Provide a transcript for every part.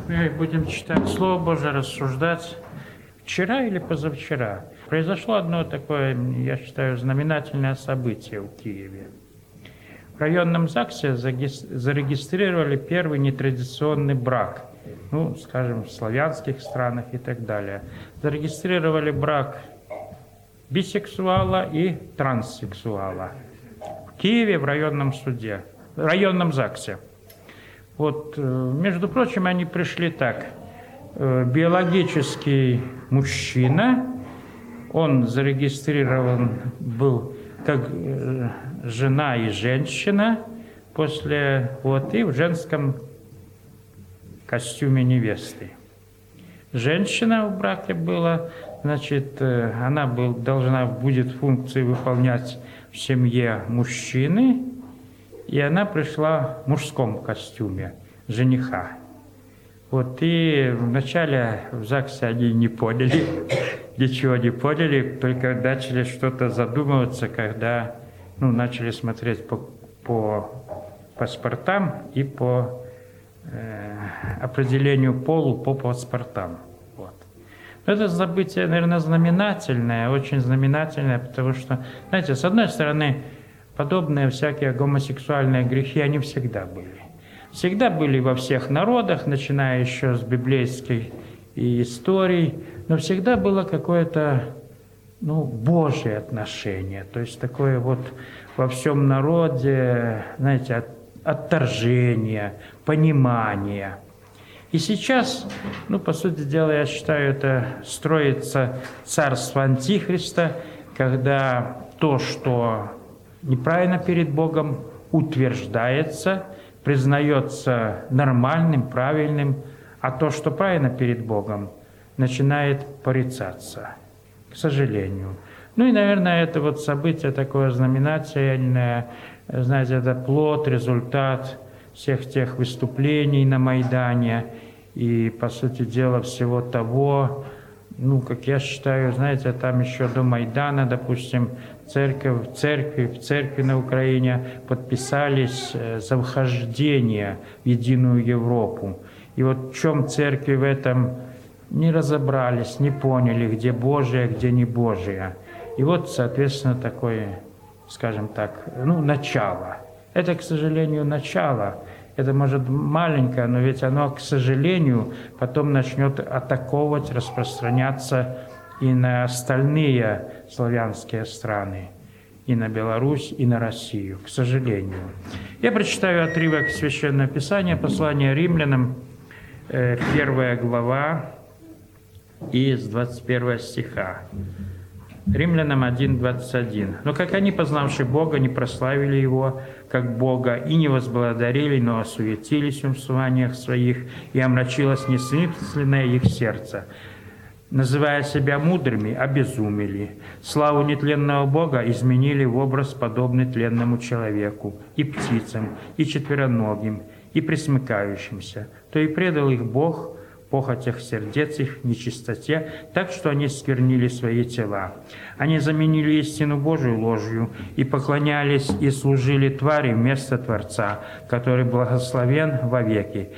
Мы будем читать Слово Божие, рассуждать. Вчера или позавчера произошло одно такое, я считаю, знаменательное событие в Киеве. В районном ЗАГСе зарегистрировали первый нетрадиционный брак. Скажем, в славянских странах и так далее. Зарегистрировали брак бисексуала и транссексуала. В Киеве в районном суде, в районном ЗАГСе. Между прочим, они пришли так. Биологический мужчина, он зарегистрирован был как жена и женщина и в женском костюме невесты. Женщина в браке была, она должна будет функции выполнять в семье мужчины, и она пришла в мужском костюме жениха. И вначале в ЗАГСе они не поняли, ничего не поняли, только начали что-то задумываться, когда начали смотреть по паспортам и по определению полу по паспортам. Это событие, наверное, знаменательное, очень знаменательное, потому что, с одной стороны, подобные всякие гомосексуальные грехи, они всегда были. Всегда были во всех народах, начиная еще с библейской истории, но всегда было какое-то, Божье отношение, то есть такое во всем народе, отторжение, понимание. И сейчас, по сути дела, я считаю, это строится царство Антихриста, когда то, что неправильно перед Богом, утверждается, признается нормальным, правильным, а то, что правильно перед Богом, начинает порицаться, к сожалению. И, наверное, это событие такое знаменательное, это плод, результат всех тех выступлений на Майдане и, по сути дела, всего того, как я считаю, там еще до Майдана, допустим, в церкви на Украине подписались за вхождение в единую Европу. И в чем церкви в этом не разобрались, не поняли, где Божие, где не Божие. И соответственно, такое, скажем так, начало. Это, к сожалению, начало. Это может маленькое, но ведь оно, к сожалению, потом начнет атаковать, распространяться и на остальные славянские страны, и на Беларусь, и на Россию, к сожалению. Я прочитаю отрывок Священного Писания, послание римлянам, 1 глава, из 21 стиха. Римлянам 1:21. «Но как они, познавши Бога, не прославили Его, как Бога, и не возблагодарили, но осуетились в умствованиях своих, и омрачилось несмысленное их сердце. Называя себя мудрыми, обезумели. Славу нетленного Бога изменили в образ, подобный тленному человеку, и птицам, и четвероногим, и пресмыкающимся. То и предал их Бог похотях сердец их, нечистоте, так что они сквернили свои тела. Они заменили истину Божию ложью и поклонялись и служили твари вместо Творца, который благословен вовеки,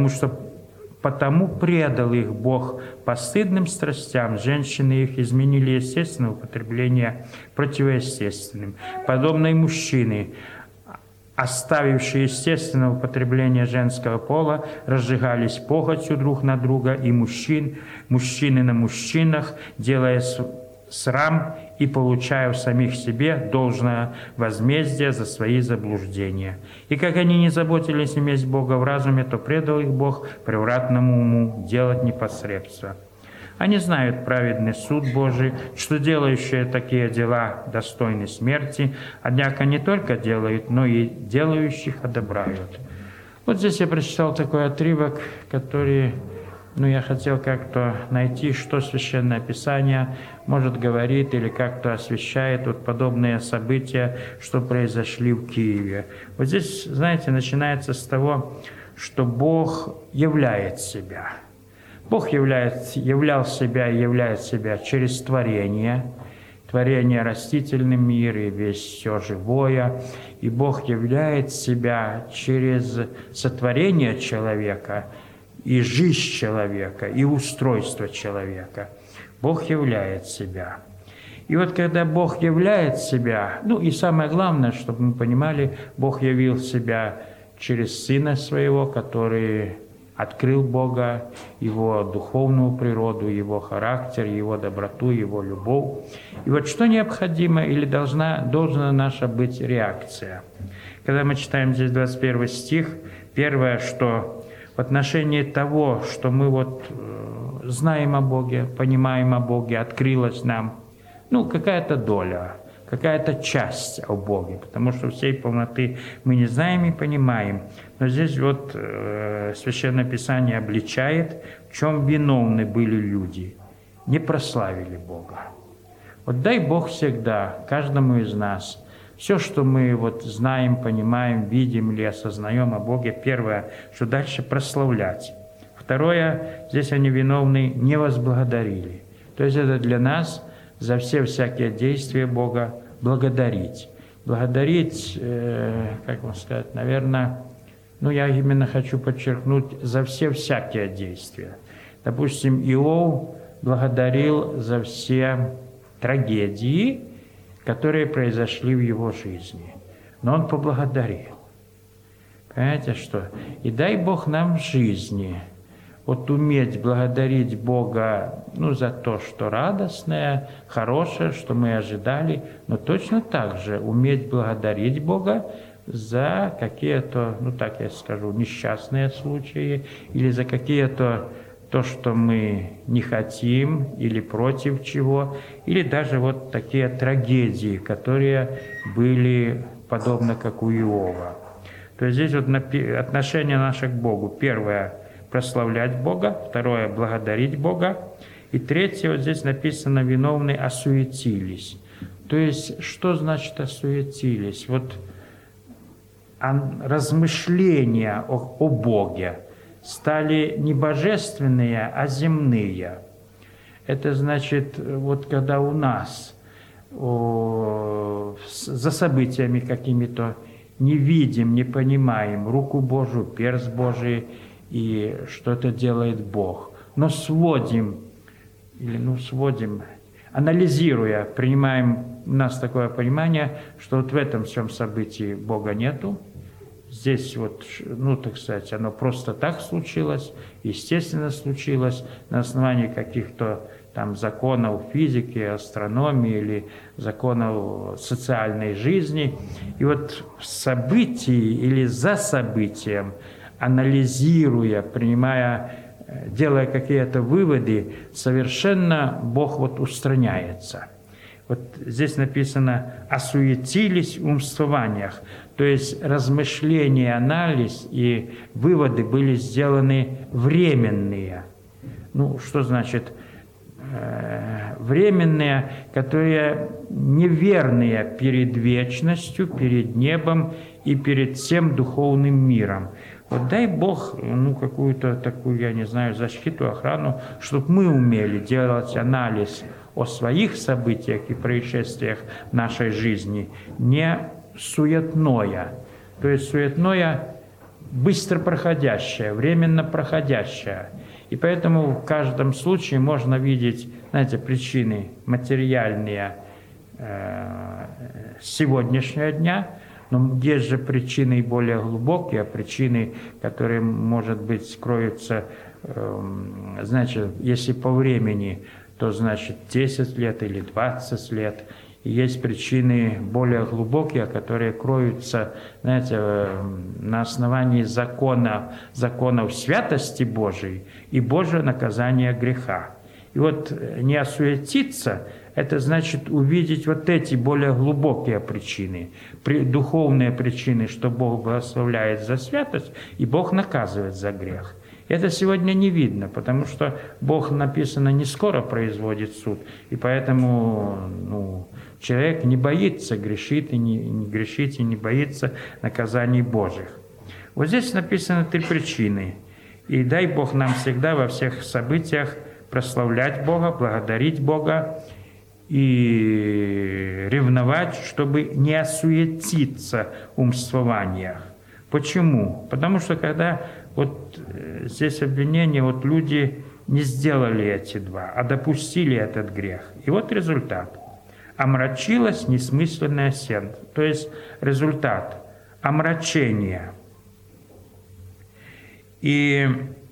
потому предал их Бог постыдным страстям, женщины их изменили естественное употребление противоестественным, подобно и мужчины, оставившие естественное употребление женского пола, разжигались похотью друг на друга и мужчины на мужчинах, делая срам и получая в самих себе должное возмездие за свои заблуждения. И как они не заботились иметь Бога в разуме, то предал их Бог превратному уму делать непотребство. Они знают праведный суд Божий, что делающие такие дела достойны смерти, однако не только делают, но и делающих одобряют». Здесь я прочитал такой отрывок, который, я хотел как-то найти, что Священное Писание может говорить или как-то освещает подобные события, что произошли в Киеве. Здесь, начинается с того, что Бог являет себя. Бог являл себя и являет себя через творение растительный мир и все живое. И Бог являет себя через сотворение человека и жизнь человека, и устройство человека. Бог являет себя. И вот когда Бог являет себя, и самое главное, чтобы мы понимали, Бог явил себя через Сына Своего, который открыл Бога, Его духовную природу, Его характер, Его доброту, Его любовь. И вот что необходимо или должна наша быть реакция? Когда мы читаем здесь 21 стих, первое, что в отношении того, что мы знаем о Боге, понимаем о Боге, открылось нам, какая-то доля, какая-то часть о Боге, потому что всей полноты мы не знаем и понимаем. Но здесь Священное Писание обличает, в чем виновны были люди, не прославили Бога. Дай Бог всегда, каждому из нас, все, что мы знаем, понимаем, видим или осознаем о Боге, первое, что дальше прославлять. Второе, здесь они виновны, не возблагодарили. То есть это для нас за все всякие действия Бога благодарить. Благодарить, как вам сказать, наверное, я именно хочу подчеркнуть, за все всякие действия. Допустим, Иов благодарил за все трагедии, которые произошли в его жизни. Но он поблагодарил. Понимаете, что? И дай Бог нам в жизни уметь благодарить Бога за то, что радостное, хорошее, что мы ожидали, но точно так же уметь благодарить Бога за какие-то, так я скажу, несчастные случаи или за какие-то то, что мы не хотим или против чего, или даже такие трагедии, которые были подобно как у Иова. То есть здесь отношение наше к Богу. Первое – прославлять Бога. Второе – благодарить Бога. И третье, здесь написано, виновные осуетились. То есть, что значит осуетились? Размышления о Боге стали не божественные, а земные. Это значит, когда у нас за событиями какими-то не видим, не понимаем руку Божию, перст Божий, и что это делает Бог. Но анализируя, принимаем у нас такое понимание, что в этом всем событии Бога нету. Здесь так сказать, оно просто так случилось, естественно случилось, на основании каких-то законов физики, астрономии или законов социальной жизни. И в событии или за событием, анализируя, делая какие-то выводы, совершенно Бог устраняется. Здесь написано «осуетились в умствованиях», то есть размышления, анализ и выводы были сделаны временные. Что значит временные, которые неверные перед вечностью, перед небом и перед всем духовным миром. Дай Бог какую-то такую, я не знаю, защиту, охрану, чтобы мы умели делать анализ о своих событиях и происшествиях в нашей жизни, не суетное. То есть суетное быстро проходящее, временно проходящее. И поэтому в каждом случае можно видеть, причины материальные сегодняшнего дня, но есть же причины и более глубокие, причины, которые, может быть, кроются, если по времени, то 10 лет или 20 лет. И есть причины более глубокие, которые кроются, на основании законов святости Божией и Божьего наказания греха. И не осуетиться – это значит увидеть эти более глубокие причины, духовные причины, что Бог благословляет за святость и Бог наказывает за грех. Это сегодня не видно, потому что Бог, написано, не скоро производит суд, и поэтому человек не боится грешить и не боится наказаний Божьих. Здесь написано 3 причины. И дай Бог нам всегда во всех событиях прославлять Бога, благодарить Бога и ревновать, чтобы не осуетиться в умствованиях. Почему? Потому что когда Вот здесь обвинение, вот люди не сделали эти два, а допустили этот грех. И вот результат. Омрачилась несмысленная сен. То есть результат омрачения. И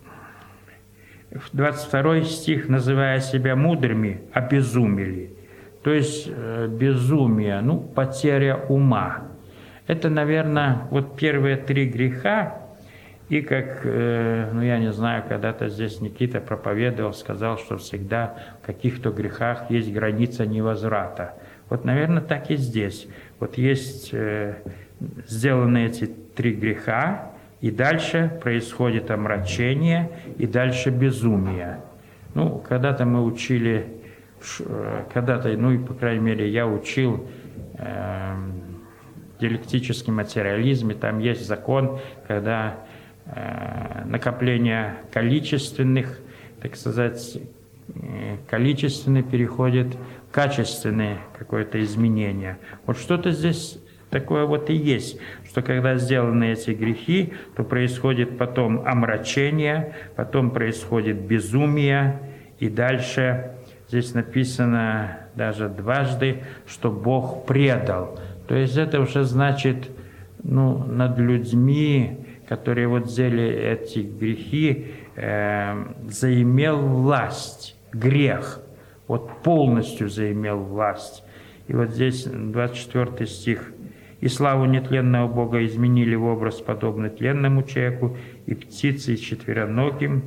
22 стих, называя себя мудрыми, обезумели. То есть безумие, потеря ума. Это, наверное, вот первые 3 греха. И как, я не знаю, когда-то здесь Никита проповедовал, сказал, что всегда в каких-то грехах есть граница невозврата. Вот, наверное, так и здесь. Вот есть сделаны эти 3 греха, и дальше происходит омрачение, и дальше безумие. Когда-то мы учили, и, по крайней мере, я учил диалектический материализм, и там есть закон, когда накопление количественных, так сказать, количественный переходит в качественное какое-то изменение. Вот что-то здесь такое вот и есть, что когда сделаны эти грехи, то происходит потом омрачение, потом происходит безумие, и дальше здесь написано даже дважды, что Бог предал. То есть это уже значит, над людьми, которые вот взяли эти грехи, заимел власть, грех, вот полностью заимел власть. И вот здесь 24 стих. «И славу нетленного Бога изменили в образ подобный тленному человеку, и птице, и четвероногим».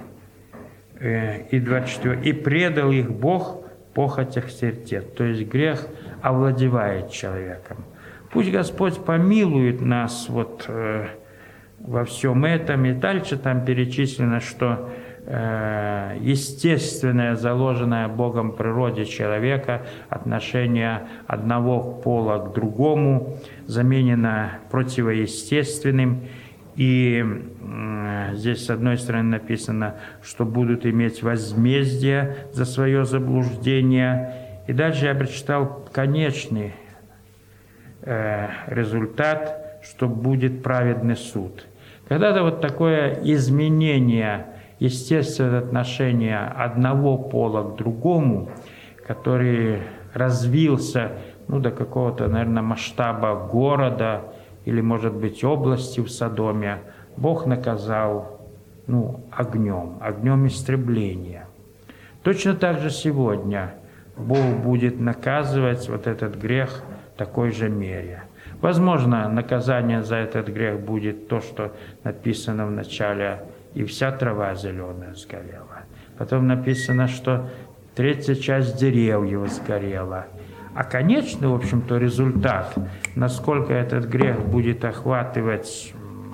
И 24. «И предал их Бог в похотях сердец». То есть грех овладевает человеком. Пусть Господь помилует нас вот во всем этом. И дальше там перечислено, что естественное, заложенное Богом природе человека, отношение одного пола к другому, заменено противоестественным. И здесь с одной стороны написано, что будут иметь возмездие за свое заблуждение. И дальше я прочитал конечный результат, что будет праведный суд. Когда-то вот такое изменение естественного отношения одного пола к другому, который развился до какого-то, наверное, масштаба города или, может быть, области в Содоме, Бог наказал огнем истребления. Точно так же сегодня Бог будет наказывать вот этот грех в такой же мере. Возможно, наказание за этот грех будет то, что написано в начале: «И вся трава зеленая сгорела». Потом написано, что 3-я часть деревьев сгорела. А конечный, в общем-то, результат, насколько этот грех будет охватывать,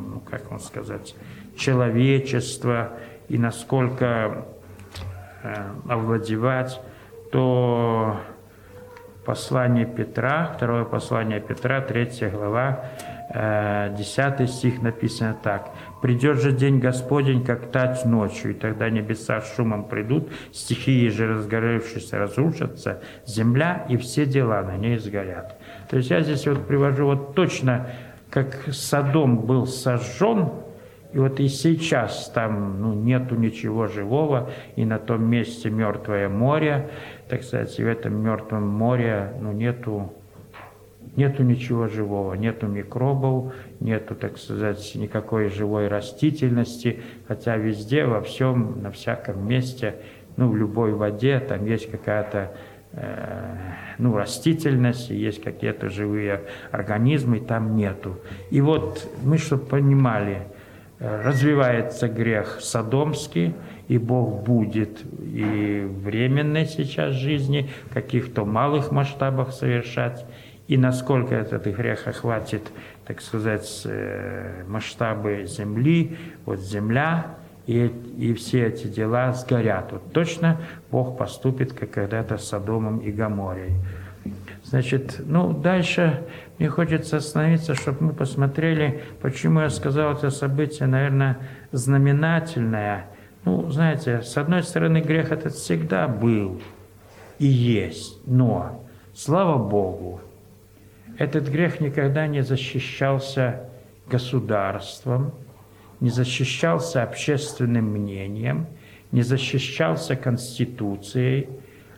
человечество, и насколько овладевать, то послание Петра, 2 послание Петра, 3 глава, 10 стих написано так: «Придет же день Господень, как тать ночью, и тогда небеса с шумом придут, стихии же разгоревшись разрушатся, земля и все дела на ней сгорят». То есть я здесь вот привожу вот точно, как Содом был сожжен, и вот и сейчас там нету ничего живого, и на том месте мертвое море, так сказать, и в этом мертвом море нету ничего живого, нету микробов, нету, так сказать, никакой живой растительности, хотя везде, во всем, на всяком месте, в любой воде там есть какая-то растительность, есть какие-то живые организмы, там нету. И вот мы, чтобы понимали, развивается грех содомский, и Бог будет и временной сейчас жизни, в каких-то малых масштабах совершать, и насколько этот грех охватит, так сказать, масштабы земли, вот земля, и все эти дела сгорят. Вот точно Бог поступит, как когда-то с Содомом и Гоморрой. Значит, дальше мне хочется остановиться, чтобы мы посмотрели, почему я сказал это событие, наверное, знаменательное. Знаете, с одной стороны, грех этот всегда был и есть, но, слава Богу, этот грех никогда не защищался государством, не защищался общественным мнением, не защищался Конституцией.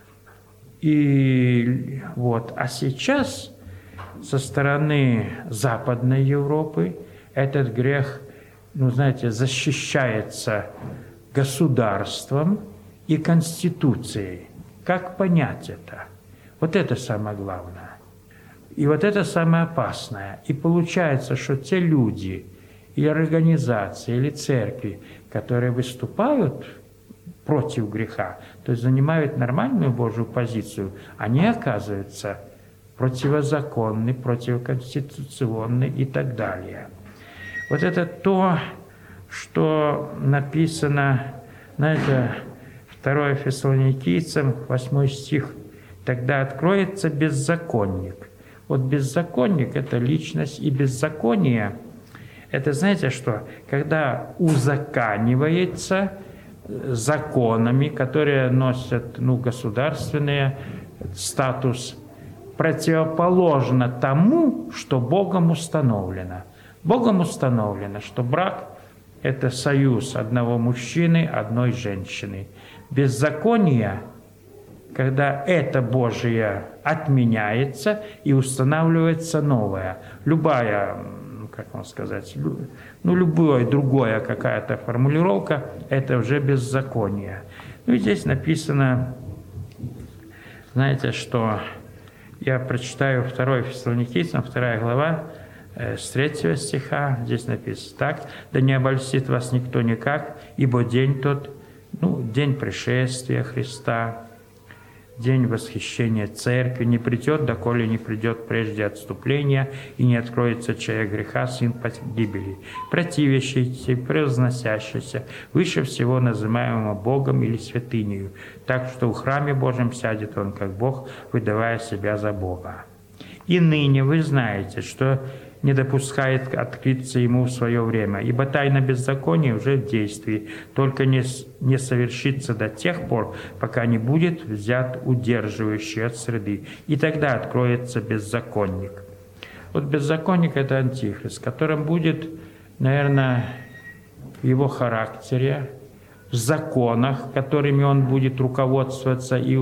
И вот. А сейчас со стороны Западной Европы этот грех, защищается государством и Конституцией. Как понять это? Вот это самое главное. И вот это самое опасное. И получается, что те люди или организации, или церкви, которые выступают против греха, то есть занимают нормальную Божью позицию, они оказываются противозаконны, противоконституционны и так далее. Вот это то, что написано, 2 Фессалоникийцам, 8 стих, «Тогда откроется беззаконник». Вот беззаконник – это личность, и беззаконие – это, знаете что, когда узаконивается законами, которые носят государственный статус, противоположно тому, что Богом установлено. Богом установлено, что брак – это союз одного мужчины, одной женщины. Беззаконие, когда это Божие отменяется и устанавливается новое. Любая, любая другая какая-то формулировка – это уже беззаконие. И здесь написано, знаете, что я прочитаю 2 Фессалоникийцам, 2 глава, с 3 стиха, здесь написано так: «Да не обольстит вас никто никак, ибо день тот, день пришествия Христа, день восхищения Церкви, не придет, доколе не придет прежде отступления, и не откроется человек греха, сын погибели, противящийся, превозносящийся, выше всего называемого Богом или святынею, так что в храме Божьем сядет он, как Бог, выдавая себя за Бога. И ныне вы знаете, что не допускает открыться ему в свое время, ибо тайна беззакония уже в действии, только не совершится до тех пор, пока не будет взят удерживающий от среды, и тогда откроется беззаконник». Вот беззаконник – это антихрист, которым будет, наверное, в его характере, в законах, которыми он будет руководствоваться и,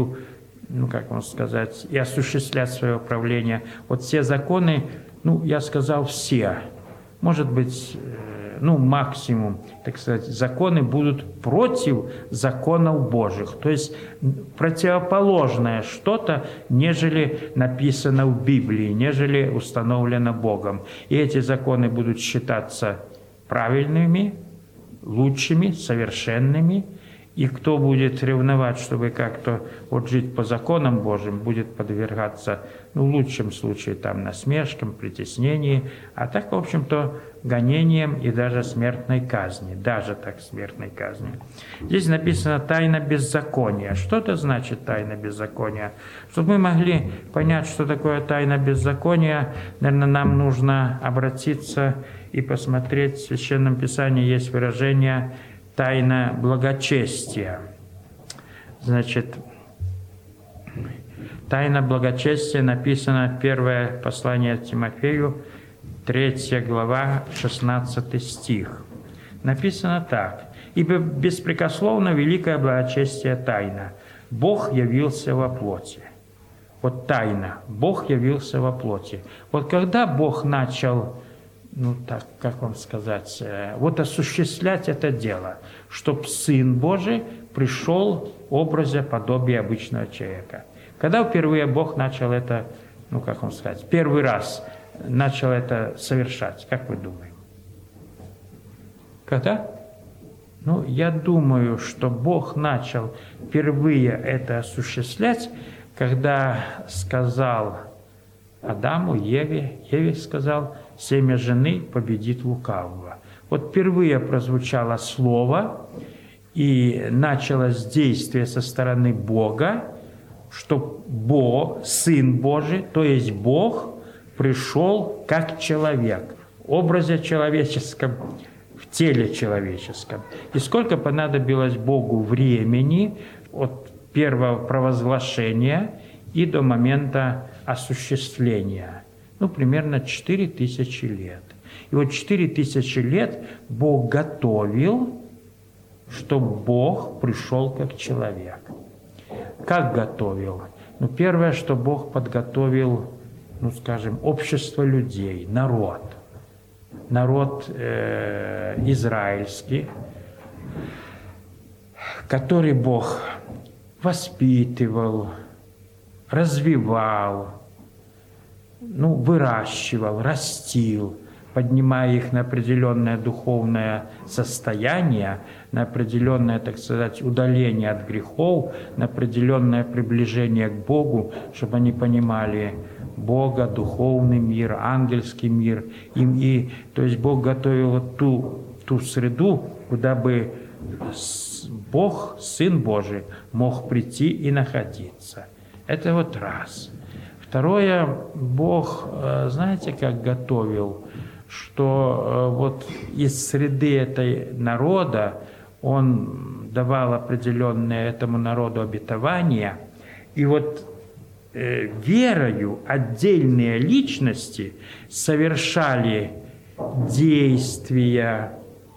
и осуществлять свое правление. Вот все законы, я сказал все. Может быть, максимум, так сказать, законы будут против законов Божьих. То есть противоположное что-то, нежели написано в Библии, нежели установлено Богом. И эти законы будут считаться правильными, лучшими, совершенными. И кто будет ревновать, чтобы как-то жить по законам Божьим, будет подвергаться, в лучшем случае, насмешкам, притеснению, а так, в общем-то, гонениям и даже смертной казни. Даже так смертной казни. Здесь написано «тайна беззакония». Что это значит «тайна беззакония»? Чтобы мы могли понять, что такое тайна беззакония, наверное, нам нужно обратиться и посмотреть. В Священном Писании есть выражение «тайна благочестия». Значит, тайна благочестия написано первое послание Тимофею, 3 глава, 16 стих. Написано так: «Ибо беспрекословно великое благочестие тайна. Бог явился во плоти». Вот тайна. Бог явился во плоти. Вот когда Бог начал осуществлять это дело, чтобы Сын Божий пришел в образе подобия обычного человека. Когда впервые Бог начал это, первый раз начал это совершать, как вы думаете? Когда? Я думаю, что Бог начал впервые это осуществлять, когда сказал Адаму, Еве сказал: «Семя жены победит лукавого». Вот впервые прозвучало слово, и началось действие со стороны Бога, что Сын Божий, то есть Бог, пришел как человек, в образе человеческом, в теле человеческом. И сколько понадобилось Богу времени от первого провозглашения и до момента осуществления? Примерно 4000 лет. И вот 4000 лет Бог готовил, чтобы Бог пришел как человек. Как готовил? Первое, что Бог подготовил, скажем, общество людей, народ израильский, который Бог воспитывал, развивал, выращивал, растил, поднимая их на определенное духовное состояние, на определенное, так сказать, удаление от грехов, на определенное приближение к Богу, чтобы они понимали Бога, духовный мир, ангельский мир. То есть Бог готовил ту среду, куда бы Бог, Сын Божий, мог прийти и находиться. Это вот раз. Второе, Бог, знаете, как готовил, что вот из среды этой народа Он давал определенное этому народу обетование, и вот верою отдельные личности совершали действия,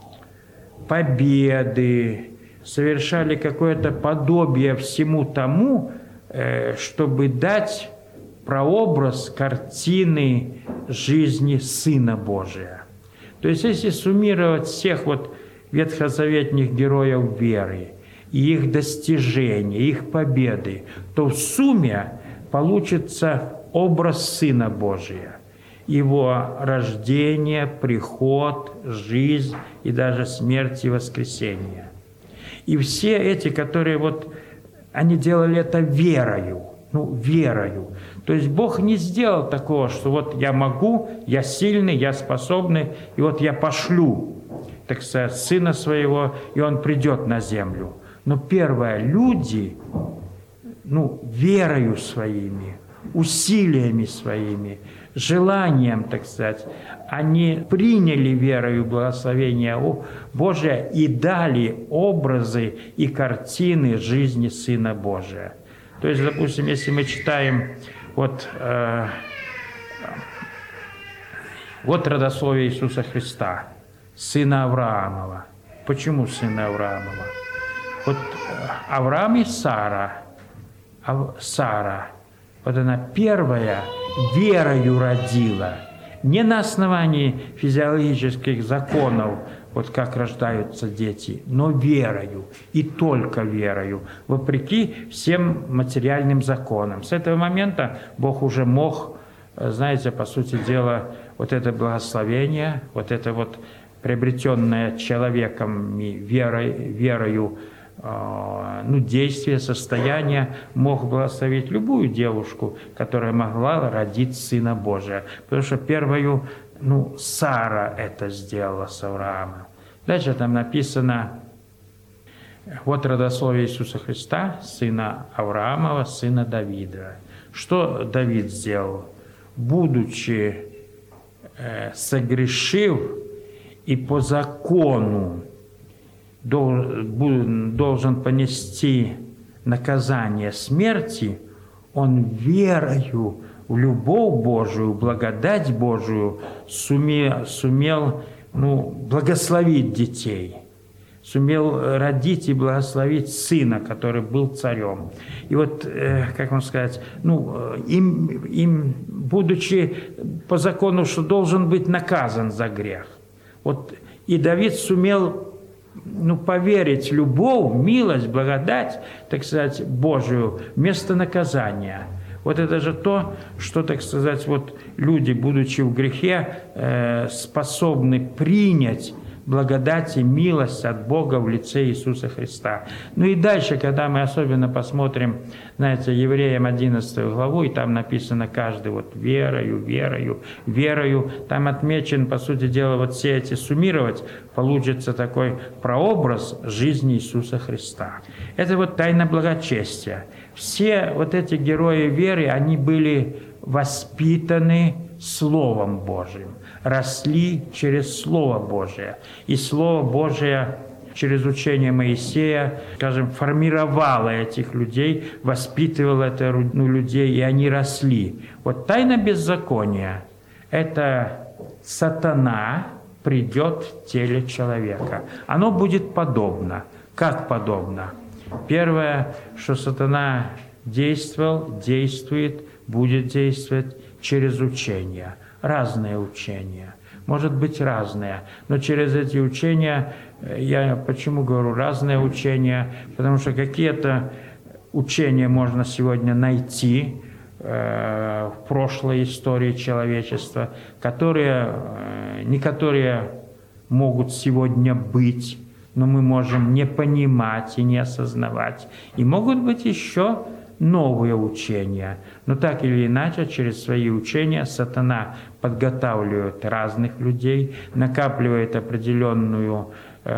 победы, совершали какое-то подобие всему тому, чтобы дать прообраз картины жизни Сына Божия. То есть, если суммировать всех вот ветхозаветных героев веры, и их достижения, их победы, то в сумме получится образ Сына Божия. Его рождение, приход, жизнь и даже смерть и воскресение. И все эти, которые они делали это верою, верою. То есть Бог не сделал такого, что вот я могу, я сильный, я способный, и вот я пошлю, так сказать, Сына Своего, и Он придет на землю. Но первое, люди, верою своими, усилиями своими, желанием, так сказать, они приняли верою благословение Божие и дали образы и картины жизни Сына Божия. То есть, допустим, если мы читаем вот родословие Иисуса Христа, сына Авраамова. Почему сына Авраамова? Вот Авраам и Сара, вот она первая верою родила, не на основании физиологических законов, вот как рождаются дети, но верою, и только верою, вопреки всем материальным законам. С этого момента Бог уже мог, знаете, по сути дела, вот это благословение, вот это вот приобретенное человеком верою, действие, состояние, мог благословить любую девушку, которая могла родить Сына Божия. Потому что первую, Сара это сделала с Авраамом. Дальше там написано, вот родословие Иисуса Христа, сына Авраамова, сына Давида. Что Давид сделал? Будучи согрешив и по закону должен понести наказание смерти, он верою в любовь Божию, благодать Божию сумел благословить детей, сумел родить и благословить сына, который был царем. И вот, как вам сказать, им, будучи по закону, что должен быть наказан за грех, вот и Давид сумел поверить в любовь, милость, благодать, так сказать, Божию вместо наказания. Вот это же то, что, так сказать, вот люди, будучи в грехе, способны принять благодать и милость от Бога в лице Иисуса Христа. И дальше, когда мы особенно посмотрим, знаете, Евреям 11 главу, и там написано каждый вот верою, там отмечен, по сути дела, вот все эти суммировать, получится такой прообраз жизни Иисуса Христа. Это вот тайна благочестия. Все вот эти герои веры, они были воспитаны Словом Божьим, росли через Слово Божие. И Слово Божие через учение Моисея, скажем, формировало этих людей, воспитывало людей, и они росли. Вот тайна беззакония – это сатана придет в теле человека. Оно будет подобно. Как подобно? Первое, что сатана действовал, действует, будет действовать через учения. Разные учения. Может быть, разные. Но через эти учения, я почему говорю разные учения? Потому что какие-то учения можно сегодня найти в прошлой истории человечества, некоторые могут сегодня быть, но мы можем не понимать и не осознавать. И могут быть еще новые учения. Но так или иначе, через свои учения сатана подготавливает разных людей, накапливает определенную,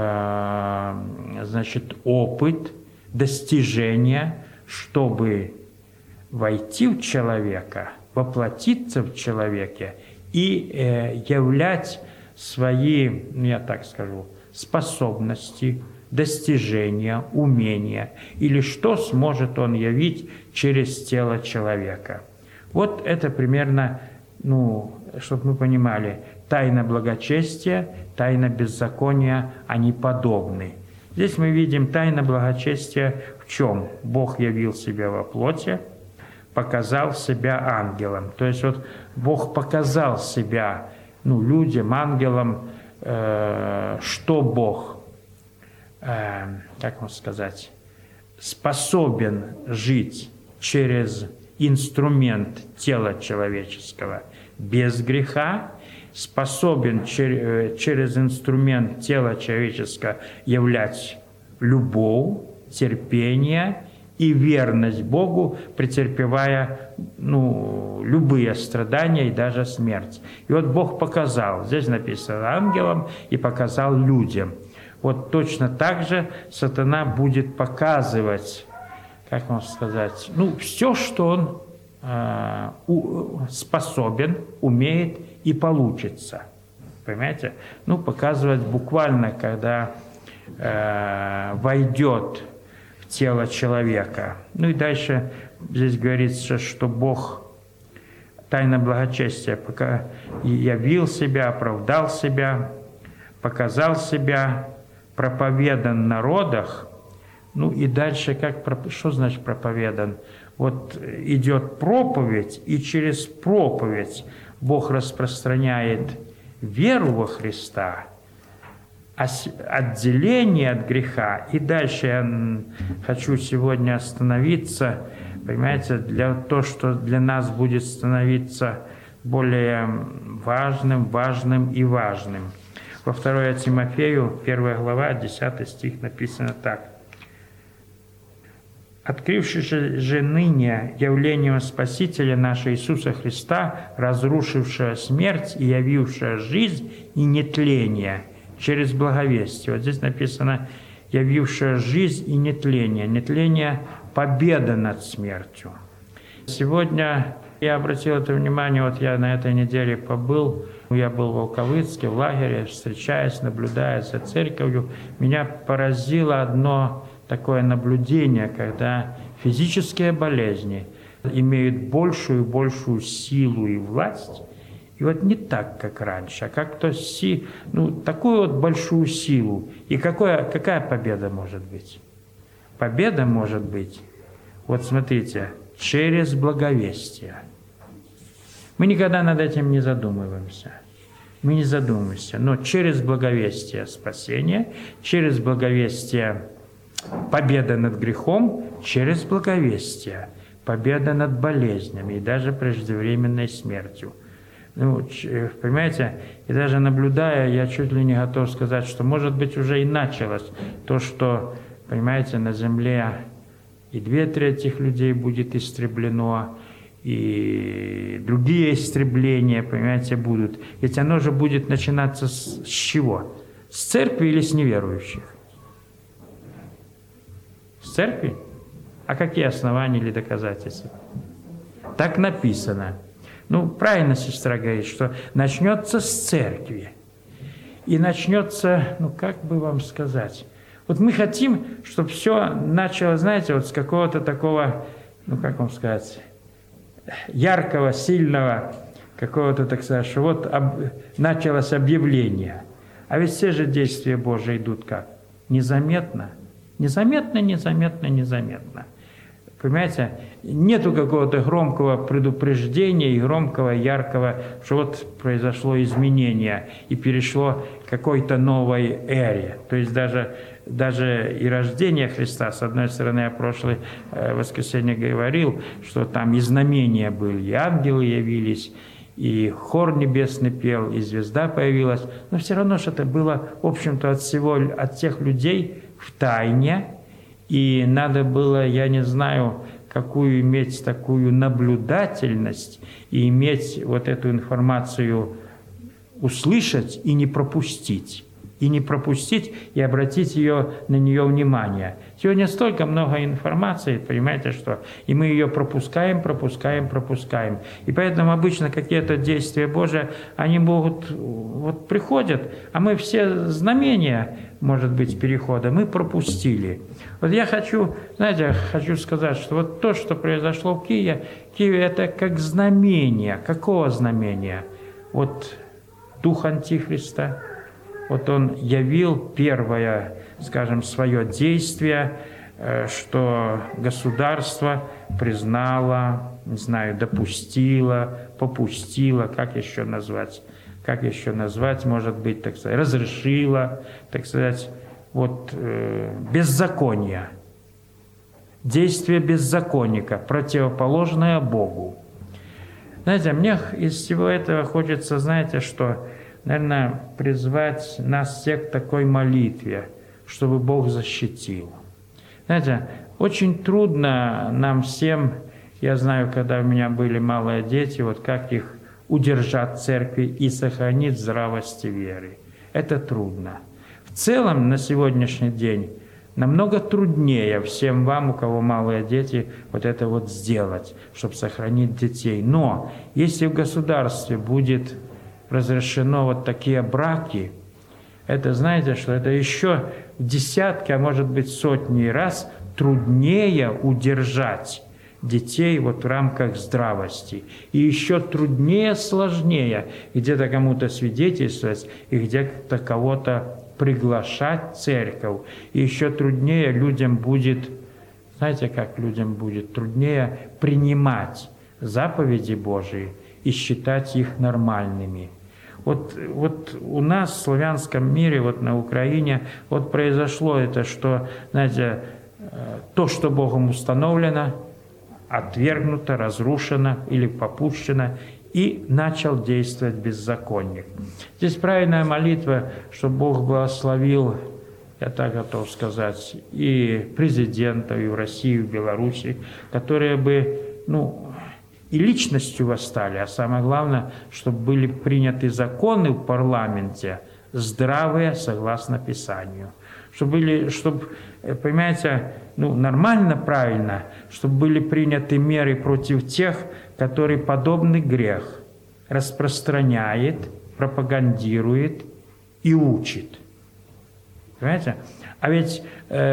опыт, достижения, чтобы войти в человека, воплотиться в человеке и являть свои, я так скажу, способности, достижения, умения, или что сможет он явить через тело человека. Вот это примерно, чтобы мы понимали, тайна благочестия, тайна беззакония, они подобны. Здесь мы видим тайна благочестия в чем? Бог явил себя во плоти, показал себя ангелом. То есть вот Бог показал себя людям, ангелам, что Бог, как вам сказать, способен жить через инструмент тела человеческого без греха, способен через инструмент тела человеческого являть любовь, терпение и верность Богу, претерпевая любые страдания и даже смерть. И вот Бог показал, здесь написано ангелам, и показал людям. Вот точно так же сатана будет показывать, как вам сказать, все, что он способен, умеет и получится. Понимаете? Показывать буквально, когда войдет в тело человека. И дальше здесь говорится, что Бог, тайна благочестия, пока явил себя, оправдал себя, показал себя, проповедан в народах. И дальше, что значит проповедан? Вот идет проповедь, и через проповедь Бог распространяет веру во Христа, отделение от греха. И дальше я хочу сегодня остановиться, понимаете, для того, что для нас будет становиться более важным и важным. Во 2 Тимофею, 1 глава, 10 стих написано так. «Открывшись же ныне явлением Спасителя нашего Иисуса Христа, разрушившего смерть и явившего жизнь и нетление через благовестие». Вот здесь написано «явившая жизнь и нетление». Нетление – победа над смертью. Сегодня я обратил это внимание, вот я на этой неделе побыл, я был в Волковыцке, в лагере, встречаясь, наблюдая за церковью. Меня поразило одно такое наблюдение, когда физические болезни имеют большую и большую силу и власть. И вот не так, как раньше, а как-то такую вот большую силу. И какая победа может быть? Победа может быть, вот смотрите, через благовестие. Мы никогда над этим не задумываемся. Мы не задумываемся, но через благовестие спасение, через благовестие победа над грехом, через благовестие победа над болезнями и даже преждевременной смертью. Понимаете, и даже наблюдая, я чуть ли не готов сказать, что, может быть, уже и началось то, что, понимаете, на земле и 2/3 людей будет истреблено, и другие истребления, понимаете, будут. Ведь оно же будет начинаться с чего? С церкви или с неверующих? С церкви? А какие основания или доказательства? Так написано. Правильно сестра говорит, что начнется с церкви. И начнется, как бы вам сказать, вот мы хотим, чтобы все начало, знаете, вот с какого-то такого, как вам сказать, яркого, сильного, какого-то, так сказать, что вот началось объявление. А ведь все же действия Божии идут как? Незаметно. Незаметно, незаметно, незаметно. Понимаете, нету какого-то громкого предупреждения и громкого, яркого, что вот произошло изменение и перешло к какой-то новой эре. То есть даже и рождение Христа, с одной стороны, я в прошлое воскресенье говорил, что там и знамения были, и ангелы явились, и хор небесный пел, и звезда появилась, но все равно что это было, в общем-то, от тех людей в тайне, и надо было, я не знаю, какую иметь такую наблюдательность и иметь вот эту информацию услышать и не пропустить. И обратить на нее внимание. Сегодня столько много информации, понимаете, что и мы ее пропускаем. И поэтому обычно какие-то действия Божии, они могут, вот приходят, а мы все знамения, может быть, перехода, мы пропустили. Вот я хочу сказать, что вот то, что произошло в Киеве, это как знамение. Какого знамения? Вот Дух Антихриста. Вот он явил первое, скажем, свое действие, что государство признало, не знаю, допустило, попустило, как еще назвать, может быть, так сказать, разрешило, так сказать, вот беззаконие. Действие беззаконника, противоположное Богу. Знаете, мне из всего этого хочется, знаете, что, наверное, призвать нас всех к такой молитве, чтобы Бог защитил. Знаете, очень трудно нам всем, я знаю, когда у меня были малые дети, вот как их удержать в церкви и сохранить здравости веры. Это трудно. В целом, на сегодняшний день намного труднее всем вам, у кого малые дети, вот это вот сделать, чтобы сохранить детей. Но если в государстве будет разрешено вот такие браки, это, знаете, что это еще в десятки, а может быть сотни раз труднее удержать детей вот в рамках здравости. И еще труднее, сложнее где-то кому-то свидетельствовать и где-то кого-то приглашать в церковь. И еще труднее людям будет, знаете, как людям будет труднее принимать заповеди Божии и считать их нормальными. Вот у нас в славянском мире, вот на Украине, вот произошло это, что, знаете, то, что Богом установлено, отвергнуто, разрушено или попущено, и начал действовать беззаконник. Здесь правильная молитва, чтобы Бог благословил, я так готов сказать, и президентов, и в России, и в Беларуси, которые бы, и личностью восстали, а самое главное, чтобы были приняты законы в парламенте, здравые, согласно Писанию. Чтобы, понимаете, нормально, правильно, чтобы были приняты меры против тех, которые подобный грех распространяет, пропагандирует и учит. Понимаете? А ведь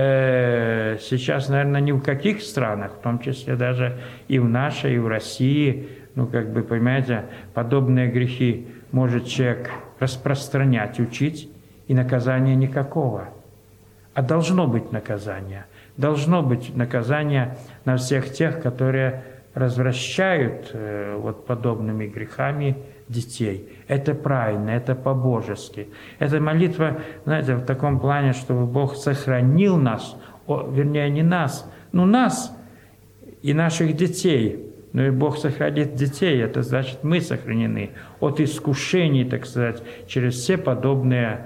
сейчас, наверное, ни в каких странах, в том числе даже и в нашей, и в России, понимаете, подобные грехи может человек распространять, учить, и наказания никакого. А должно быть наказание. Должно быть наказание на всех тех, которые развращают подобными грехами детей. Это правильно, это по-божески. Эта молитва, знаете, в таком плане, чтобы Бог сохранил нас, вернее, не нас, нас и наших детей. Но и Бог сохранит детей, это значит, мы сохранены от искушений, так сказать, через все подобные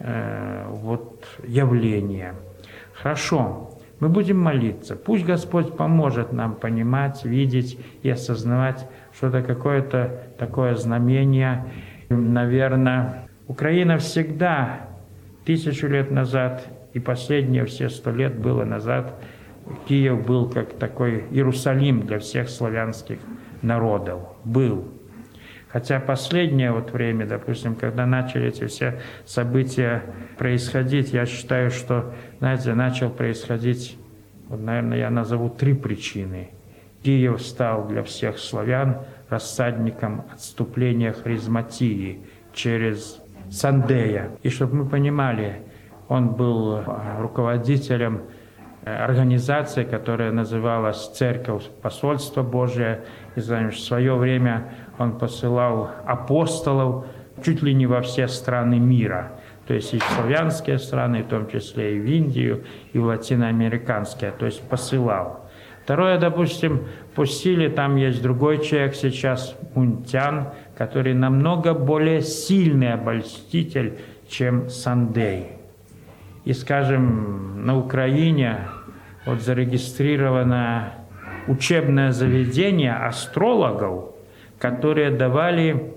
явления. Хорошо. Мы будем молиться. Пусть Господь поможет нам понимать, видеть и осознавать, что это какое-то такое знамение. Наверное, Украина всегда, 1000 лет назад и последние все 100 лет было назад, Киев был как такой Иерусалим для всех славянских народов. Был. Хотя последнее время, допустим, когда начали эти все события происходить, я считаю, что, знаете, начал происходить, наверное, я назову 3 причины. Киев стал для всех славян рассадником отступления харизматии через Сандея. И чтобы мы понимали, он был руководителем организации, которая называлась «Церковь Посольства Божия». И в свое время он посылал апостолов чуть ли не во все страны мира. То есть и в славянские страны, в том числе и в Индию, и в латиноамериканские. То есть посылал. Второе, допустим, по силе там есть другой человек сейчас, Мунтян, который намного более сильный обольститель, чем Сандей. И, скажем, на Украине вот зарегистрировано учебное заведение астрологов, которые давали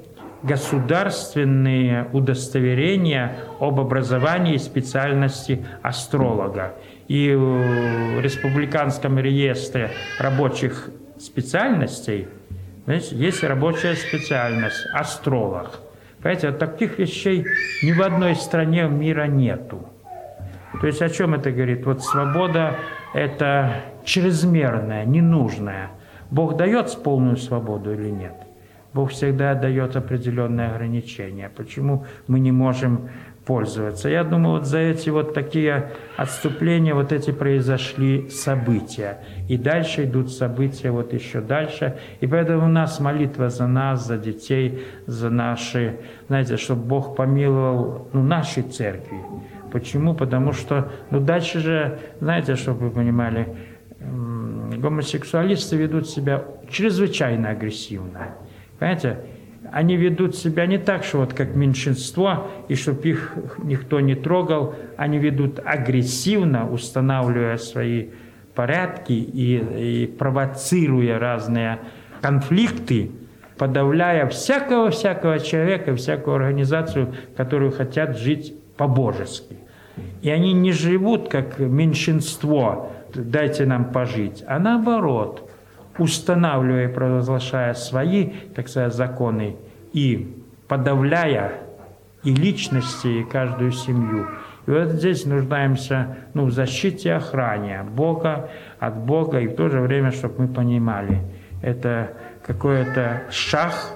государственные удостоверения об образовании и специальности астролога. И в Республиканском реестре рабочих специальностей, знаете, есть рабочая специальность – астролог. Понимаете, вот таких вещей ни в одной стране мира нету. То есть о чем это говорит? Вот свобода – это чрезмерная, ненужная. Бог дает полную свободу или нет? Бог всегда дает определенные ограничения. Почему мы не можем пользоваться? Я думаю, вот за эти вот такие отступления, вот эти произошли события. И дальше идут события вот еще дальше. И поэтому у нас молитва за нас, за детей, за наши, знаете, чтобы Бог помиловал наши церкви. Почему? Потому что, дальше же, знаете, чтобы вы понимали, гомосексуалисты ведут себя чрезвычайно агрессивно. Понимаете, они ведут себя не так, что вот как меньшинство, и чтобы их никто не трогал, они ведут агрессивно, устанавливая свои порядки и провоцируя разные конфликты, подавляя всякого человека, всякую организацию, которую хотят жить по-божески. И они не живут как меньшинство, дайте нам пожить, а наоборот, устанавливая и провозглашая свои, так сказать, законы и подавляя и личности, и каждую семью. И вот здесь нуждаемся в защите и охране Бога, от Бога, и в то же время, чтобы мы понимали, это какой-то шаг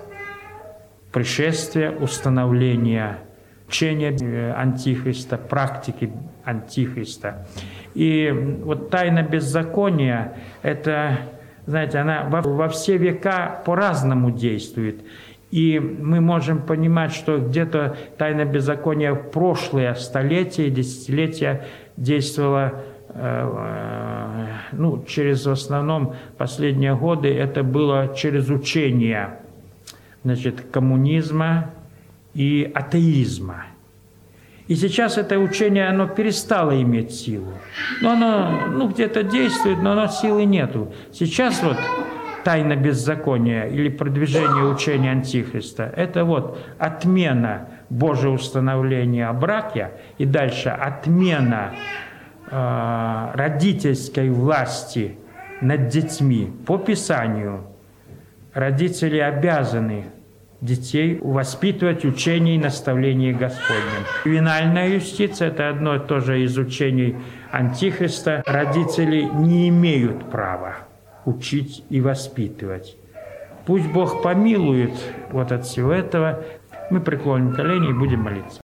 пришествия, установления учения Антихриста, практики Антихриста. И вот тайна беззакония, это, знаете, она во все века по-разному действует. И мы можем понимать, что где-то тайна беззакония в прошлые столетия и десятилетия действовала, через в основном последние годы, это было через учение, коммунизма и атеизма. И сейчас это учение, оно перестало иметь силу. Но оно, где-то действует, но оно силы нету. Сейчас вот тайна беззакония или продвижение учения Антихриста – это вот отмена Божьего установления о браке и дальше отмена родительской власти над детьми. По Писанию родители обязаны детей воспитывать учение и наставление Господнем. Ювенальная юстиция – это одно и то же из учений Антихриста. Родители не имеют права учить и воспитывать. Пусть Бог помилует от всего этого. Мы преклоним колени и будем молиться.